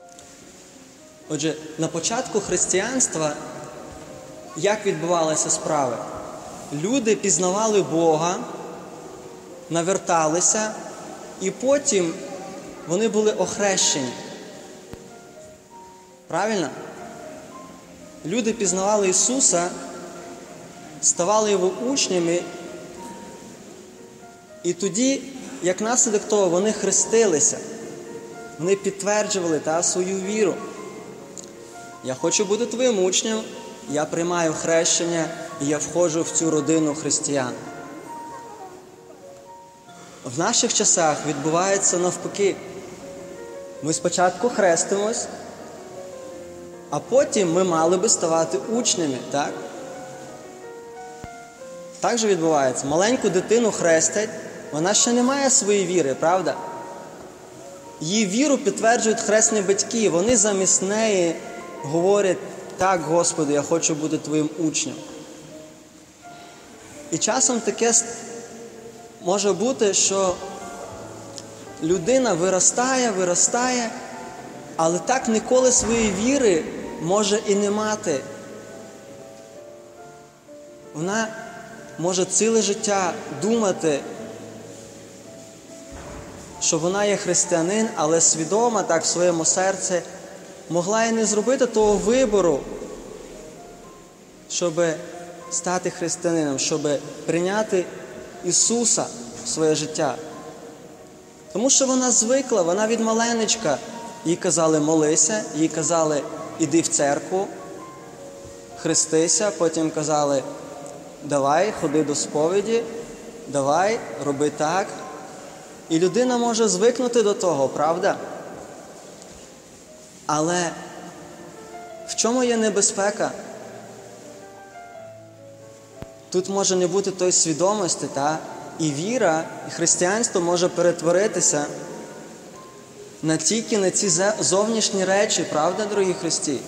Отже, на початку християнства як відбувалися справи? Люди пізнавали Бога, наверталися, і потім вони були охрещені. Правильно? Люди пізнавали Ісуса, ставали Його учнями, і тоді, як наслідок того, вони хрестилися. Вони підтверджували свою віру. Я хочу бути твоїм учнем, я приймаю хрещення, і я входжу в цю родину християн. В наших часах відбувається навпаки. Ми спочатку хрестимось, а потім ми мали би ставати учнями, так? Так же відбувається. Маленьку дитину хрестять, вона ще не має своєї віри, правда? Її віру підтверджують хресні батьки. Вони замість неї говорять: так, Господи, я хочу бути твоїм учнем. І часом таке може бути, що людина виростає, але так ніколи своєї віри може і не мати. Вона може ціле життя думати, що вона є християнин, але свідомо так в своєму серці могла і не зробити того вибору, щоб стати християнином, щоб прийняти Ісуса в своє життя. Тому що вона звикла, вона від маленечка. Їй казали: молися, їй казали: іди в церкву, хрестися, потім казали: давай, ходи до сповіді, давай, роби так. І людина може звикнути до того, правда? Але в чому є небезпека? Тут може не бути тої свідомості, і віра, і християнство може перетворитися тільки на ці зовнішні речі, правда, дорогі Христі?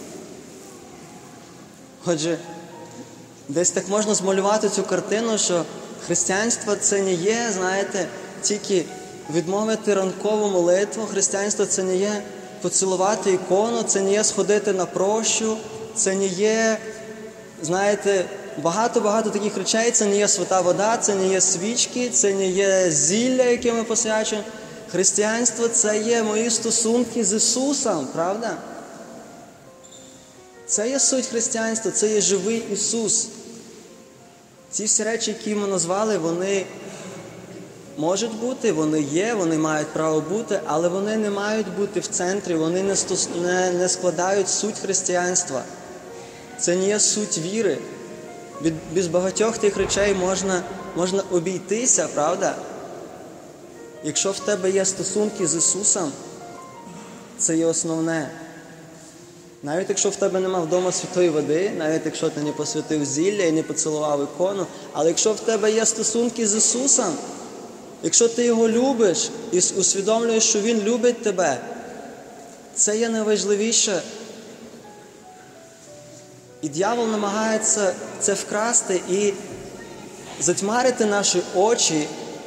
Отже, десь так можна змалювати цю картину, що християнство це не є, знаєте, тільки відмовити ранкову молитву, християнство це не є поцілувати ікону, це не є сходити на прощу, це не є, знаєте, багато таких речей, це не є свята вода, це не є свічки, це не є зілля, яке ми посвячуємо. Християнство – це є мої стосунки з Ісусом, правда? Це є суть християнства, це є живий Ісус. Ці всі речі, які ми назвали, вони можуть бути, вони є, вони мають право бути, але вони не мають бути в центрі, вони не складають суть християнства. Це не є суть віри. Без багатьох тих речей можна обійтися, правда? Якщо в тебе є стосунки з Ісусом, це є основне. Навіть якщо в тебе нема вдома святої води, навіть якщо ти не посвятив зілля і не поцілував ікону, але якщо в тебе є стосунки з Ісусом, якщо ти Його любиш і усвідомлюєш, що Він любить тебе, це є найважливіше. І диявол намагається це вкрасти і затьмарити наші очі.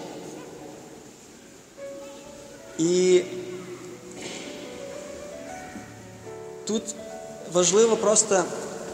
І тут важливо просто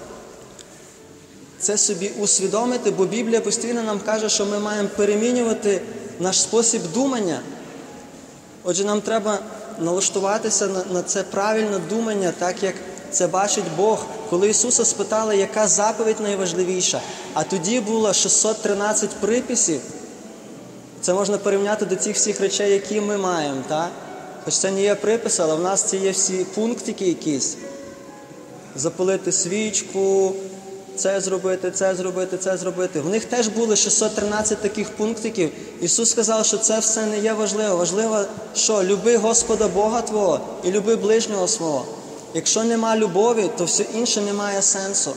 це собі усвідомити, бо Біблія постійно нам каже, що ми маємо перемінювати наш спосіб думання. Отже, нам треба налаштуватися на це правильне думання, так як це бачить Бог. Коли Ісуса спитали, яка заповідь найважливіша, а тоді було 613 приписів, це можна порівняти до тих всіх речей, які ми маємо, так? Хоч це не є приписи, але в нас це є всі пунктики якісь. Запалити свічку, це зробити, це зробити, це зробити. В них теж було 613 таких пунктиків. Ісус сказав, що це все не є важливо. Важливо, що люби Господа Бога твого і люби ближнього свого. Якщо нема любові, то все інше не має сенсу.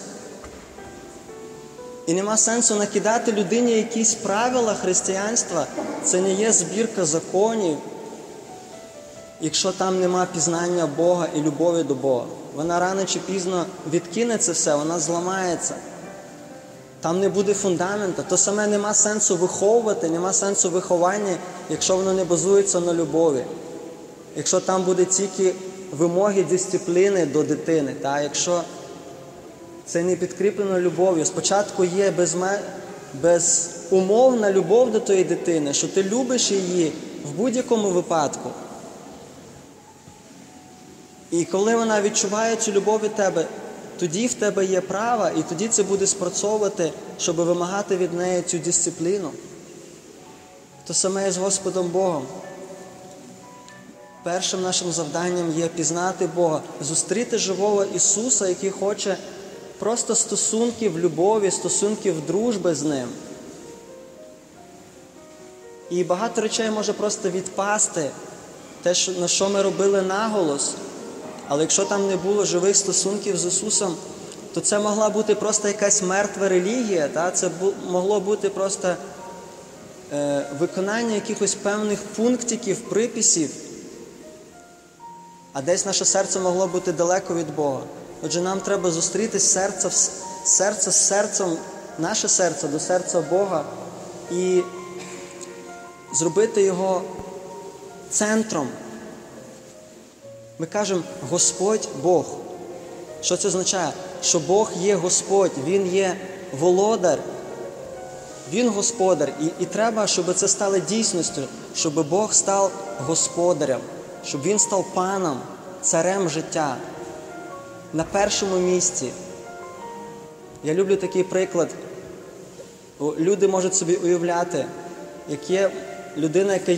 І нема сенсу накидати людині якісь правила християнства. Це не є збірка законів, якщо там нема пізнання Бога і любові до Бога. Вона рано чи пізно відкине це все, вона зламається. Там не буде фундамента. То саме нема сенсу виховувати, нема сенсу виховання, якщо воно не базується на любові. Якщо там буде тільки вимоги дисципліни до дитини. Якщо це не підкріплено любов'ю, спочатку є безумовна любов до тієї дитини, що ти любиш її в будь-якому випадку. І коли вона відчуває цю любов від тебе, тоді в тебе є право, і тоді це буде спрацьовувати, щоб вимагати від неї цю дисципліну. То саме і з Господом Богом. Першим нашим завданням є пізнати Бога, зустріти живого Ісуса, який хоче просто стосунків любові, стосунків дружби з Ним. І багато речей може просто відпасти, те, на що ми робили наголос. Але якщо там не було живих стосунків з Ісусом, то це могла бути просто якась мертва релігія, це могло бути просто виконання якихось певних пунктиків, приписів, а десь наше серце могло бути далеко від Бога. Отже, нам треба зустріти серце з серцем, наше серце до серця Бога і зробити його центром. Ми кажемо «Господь Бог». Що це означає? Що Бог є Господь, Він є володар, Він господар. І треба, щоб це стало дійсністю, щоб Бог став господарем, щоб Він став паном, царем життя, на першому місці. Я люблю такий приклад. Люди можуть собі уявляти, як є людина, яка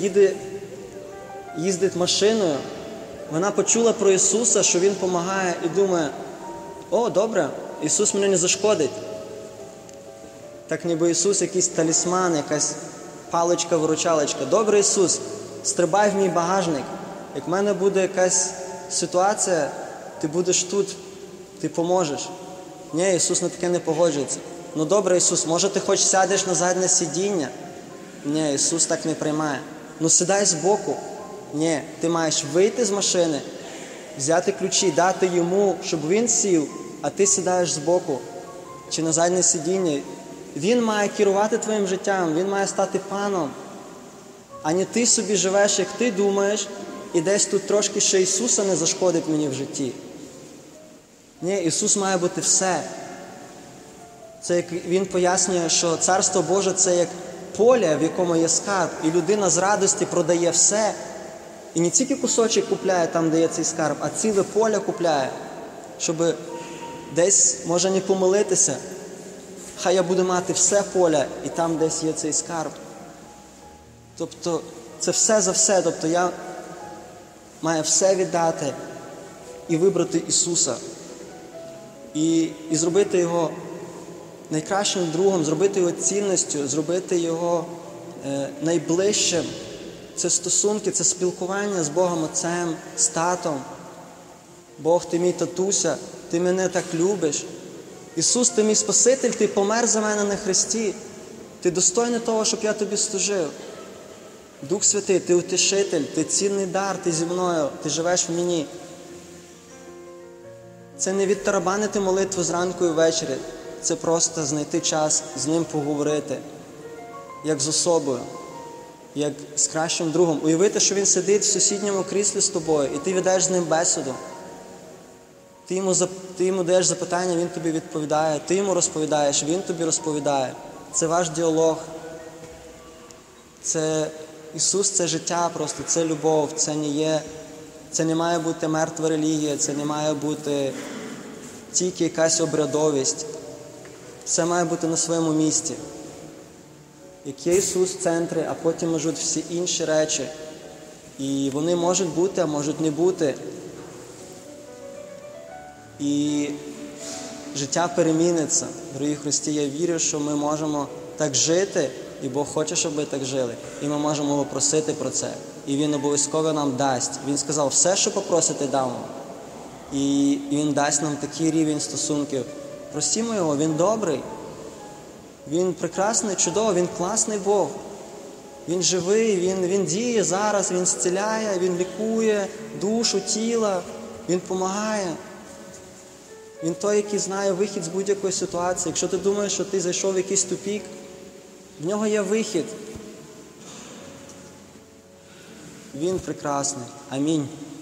їздить машиною, вона почула про Ісуса, що Він допомагає, і думає: «О, добре, Ісус мені не зашкодить». Так ніби Ісус якийсь талісман, якась паличка-виручалочка. «Добре, Ісус, стрибай в мій багажник. Як в мене буде якась ситуація, ти будеш тут, ти поможеш». Ні, Ісус на таке не погоджується. «Ну добре, Ісус, може ти хоч сядеш на заднє сидіння?» Ні, Ісус так не приймає. «Ну сідай збоку». Ні, ти маєш вийти з машини, взяти ключі, дати йому, щоб він сів, а ти сідаєш збоку чи на заднє сидіння. Він має керувати твоїм життям, він має стати паном, а не ти собі живеш, як ти думаєш, і десь тут трошки ще Ісуса не зашкодить мені в житті. Ні, Ісус має бути все. Це як Він пояснює, що Царство Боже – це як поле, в якому є скарб, і людина з радості продає все, і не тільки кусочок купляє там, де є цей скарб, а ціле поле купляє, щоб десь, може, не помилитися. Хай я буду мати все поле, і там десь є цей скарб. Тобто, це все за все. Тобто, я маю все віддати і вибрати Ісуса. І зробити Його найкращим другом, зробити Його цінністю, зробити Його найближчим. Це стосунки, це спілкування з Богом Отцем, з Татом. Бог, ти мій татуся, ти мене так любиш. Ісус, ти мій Спаситель, ти помер за мене на хресті. Ти достойний того, щоб я тобі служив. Дух Святий, ти утішитель, ти цінний дар, ти зі мною, ти живеш в мені. Це не відтарабанити молитву зранку і ввечері. Це просто знайти час з Ним поговорити, як з особою, як з кращим другом. Уявити, що Він сидить в сусідньому кріслі з тобою, і ти ведеш з Ним бесіду. Ти йому даєш запитання, Він тобі відповідає. Ти йому розповідаєш, Він тобі розповідає. Це ваш діалог. Це Ісус – це життя просто, це любов, це не має бути мертва релігія, це не має бути тільки якась обрядовість. Це має бути на своєму місці. Як є Ісус в центрі, а потім можуть всі інші речі. І вони можуть бути, а можуть не бути. І життя переміниться. Дорогі Христі, я вірю, що ми можемо так жити, і Бог хоче, щоб ми так жили. І ми можемо Його просити про це. І Він обов'язково нам дасть. Він сказав, все, що попросите, дам вам. І Він дасть нам такий рівень стосунків. Просімо Його, Він добрий. Він прекрасний, чудовий, Він класний Бог. Він живий, Він діє зараз, Він зціляє, Він лікує душу, тіло, Він допомагає. Він той, який знає вихід з будь-якої ситуації. Якщо ти думаєш, що ти зайшов в якийсь тупік, в нього є вихід. Він прекрасний. Амінь.